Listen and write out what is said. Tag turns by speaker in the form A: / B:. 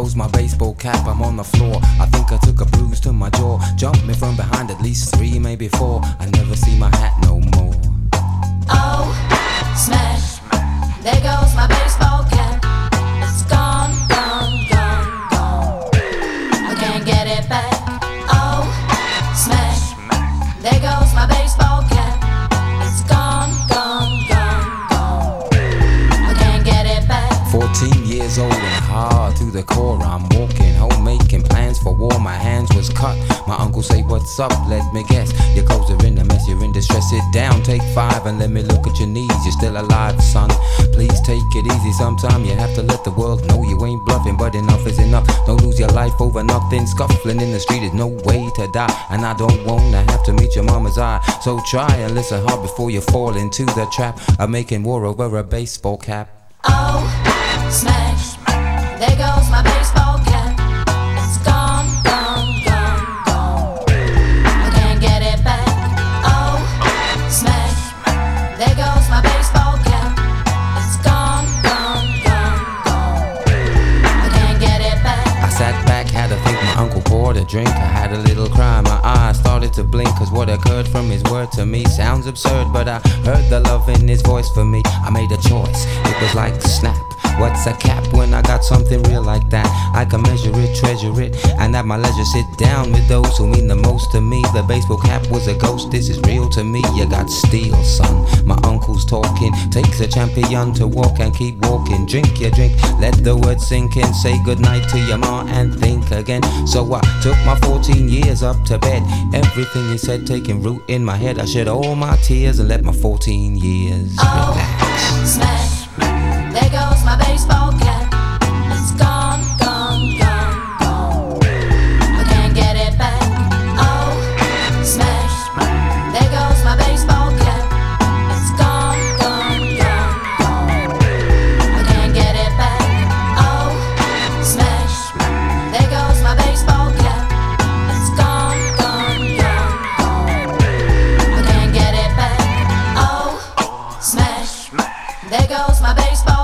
A: goes my baseball cap, I'm on the floor. I think I took a bruise to my jaw. Jumped me from behind at least 3, maybe 4. I never see my hat no more.
B: Oh, smash, there goes my baseball cap. It's gone, gone, gone, gone. I can't get it back. Oh, smash, there goes my baseball cap. It's gone, gone, gone, gone. I can't get it back.
A: 14 years old and hard to the core. I'm walking home making plans for war. My hands was cut. My uncle say, what's up? Let me guess. Your clothes are in a mess, you're in distress. Sit down, take 5 and let me look at your knees. You're still alive, son. Please take it easy. Sometime you have to let the world know you ain't bluffing, but enough is enough. Don't lose your life over nothing. Scuffling in the street is no way to die, and I don't wanna have to meet your mama's eye. So try and listen hard before you fall into the trap of making war over a baseball cap.
B: Oh, smash, there goes my baseball cap. It's gone, gone, gone, gone. I can't get it back. Oh, smash, there goes my baseball cap. It's gone, gone, gone, gone. I can't get it back.
A: I sat back, had to think. My uncle poured a drink. I had a little cry, my eyes started to blink, cause what occurred from his word to me sounds absurd, but I heard the love in his voice for me. I made a choice, it was like snap. What's a cap when I got something real like that? I can measure it, treasure it, and at my leisure sit down with those who mean the most to me. The baseball cap was a ghost, this is real to me. You got steel, son. My uncle's talking. Takes a champion to walk and keep walking. Drink your drink, let the words sink in. Say goodnight to your ma and think again. So I took my 14 years up to bed. Everything he said taking root in my head. I shed all my tears and let my 14 years relax.
B: Smash, there goes my baseball cap. It's gone, gone, gone, gone. I can't get it back. Oh, smash, there goes my baseball cap. It's gone, gone, gone, gone. I can't get it back. Oh, smash, there goes my baseball cap. It's gone, gone, gone, gone. I can't get it back. Oh, smash, there goes my baseball